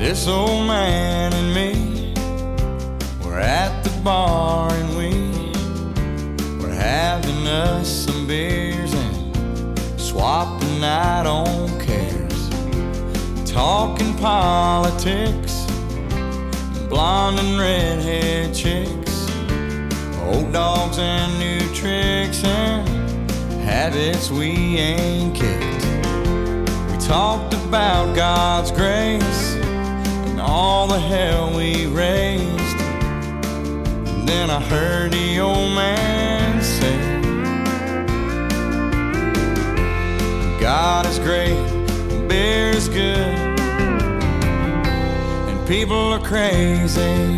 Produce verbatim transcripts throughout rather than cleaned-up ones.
This old man and me were at the bar and we were having us some beers and swapping out on cares, talking politics, blonde and redhead chicks, old dogs and new tricks and habits we ain't kicked. We talked about God's grace and all the hell we raised. And then I heard the old man say, God is great, beer is good, and people are crazy.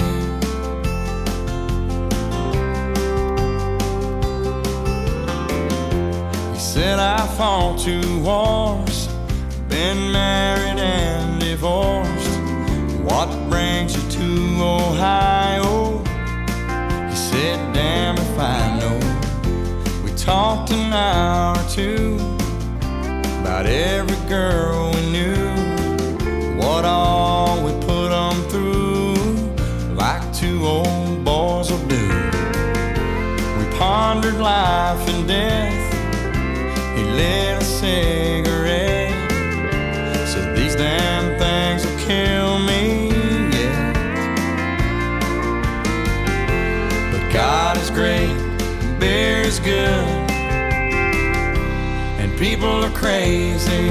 He said I fought two wars, been married and divorced. What brings you to Ohio? He said, damn if I know. We talked an hour or two about every girl we knew, what all we put them through, like two old boys will do. We pondered life and death. He lit a cigarette, said these damn things will kill me, yeah. But God is great, beer is good, and people are crazy.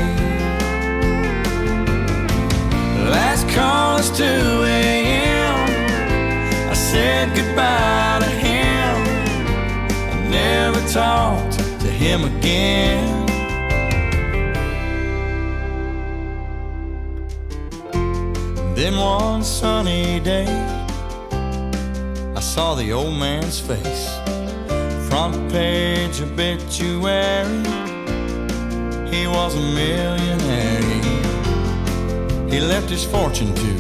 Last call is two a.m. I said goodbye to him. I never talked to him again. Then one sunny day, I saw the old man's face, front page obituary. He was a millionaire. He left his fortune to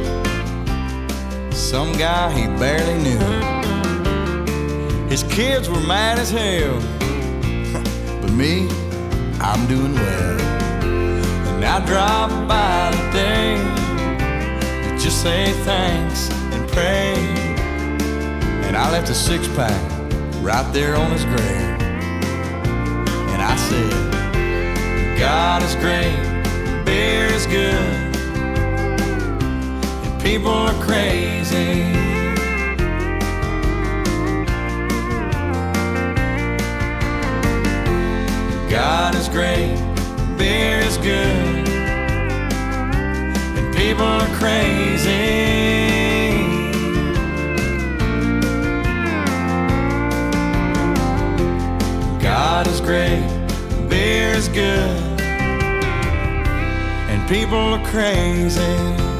some guy he barely knew. His kids were mad as hell, but me, I'm doing well. And I dropped by today to just say thanks and pray. And I left a six-pack right there on his grave. And I said, God is great, beer is good, people are crazy. God is great, beer is good, and people are crazy. God is great, beer is good, and people are crazy.